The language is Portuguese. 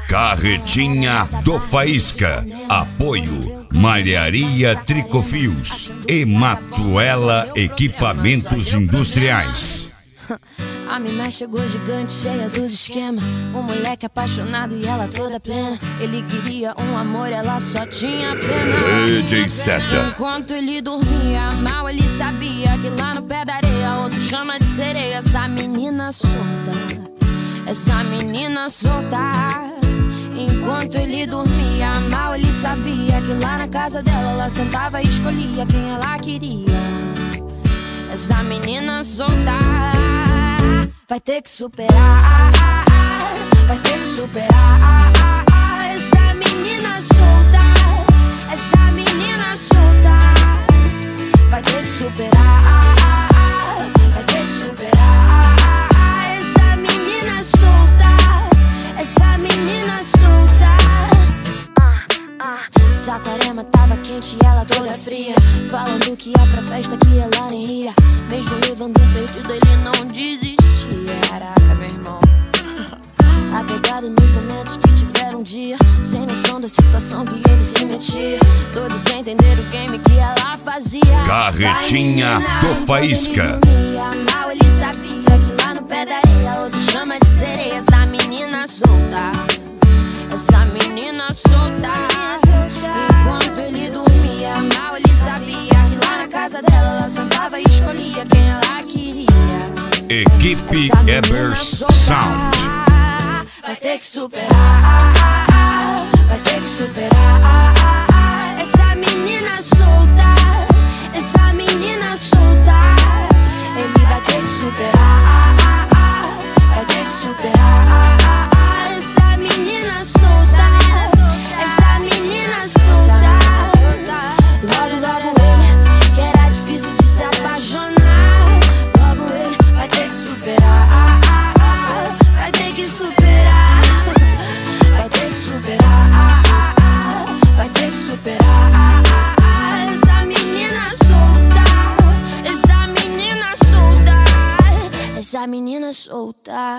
Carretinha do Faísca. Apoio Malharia Tricofios e Matuela Equipamentos Industriais. A mina chegou gigante, cheia dos esquemas. Um moleque apaixonado e ela toda plena. Ele queria um amor, ela só tinha pena. DJ César. Enquanto ele dormia mal, ele sabia que lá no pé da areia outro chama de sereia. Essa menina solta, essa menina solta. Enquanto ele dormia mal, ele sabia que lá na casa dela ela sentava e escolhia quem ela queria. Essa menina solta vai ter que superar, vai ter que superar. Essa menina solta, essa menina solta vai ter que superar, vai ter que superar. Essa menina solta, essa menina solta. Saquarema tava quente e ela toda fria, falando que ia pra festa que ela nem ia. Mesmo levando um perdido ele não desistia. Caraca, meu irmão. Apegado nos momentos que tiveram um dia, sem noção da situação que ele se metia. Todos entenderam o game que ela fazia. Carretinha do Faísca. Mal ele sabia que lá no pé da areia outro chama de sereia. Essa menina solta, essa menina solta. Enquanto ele dormia mal, ele sabia que lá na casa dela ela sentava e escolhia quem ela queria. Equipe Ebers Sound. Vai ter que superar, vai ter que superar. Essa menina solta, essa menina solta. Ele vai ter que superar, vai ter que superar. Essa menina solta, essa menina solta. Logo ele, que era difícil de se apaixonar. Logo ele vai ter que superar, vai ter que superar, vai ter que superar, vai ter que superar. Essa menina solta, essa menina solta, essa menina solta.